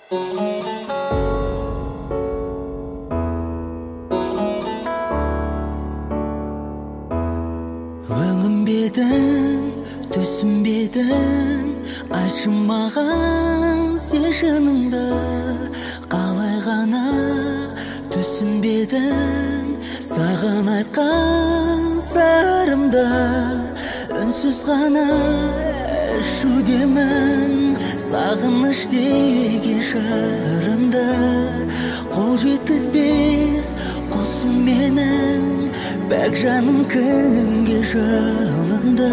Өңімбедің, түсінбедің, айтшы маған сен шыныңды. Қалай ғана түсінбедің, саған айтқан сырымды. Үнсіз ғана шудемін, сағыныш деген жырымды. Қол жеткізбес құсым менің, бәк жаным кімге жылынды.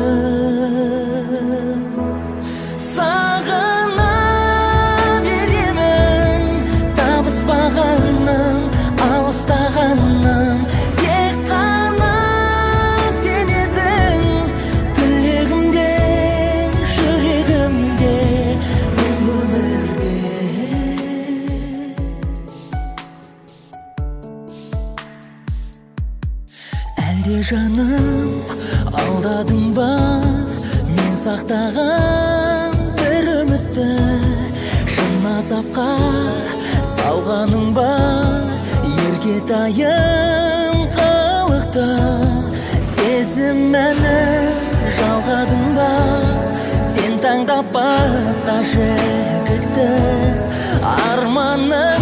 Сағына беремін, табыспағаным, алыстағаным. Тек қана сен едің, тілегімде, жүрегімде, мен өмірде. Әлде жаным алдадың ба, мен сақтаған бір үмітті. Шын азапқа салғаның ба, ерге дайын қылықты. Сезім мәні жалғадың ба, сен таңдап басқа жігітті. Арманы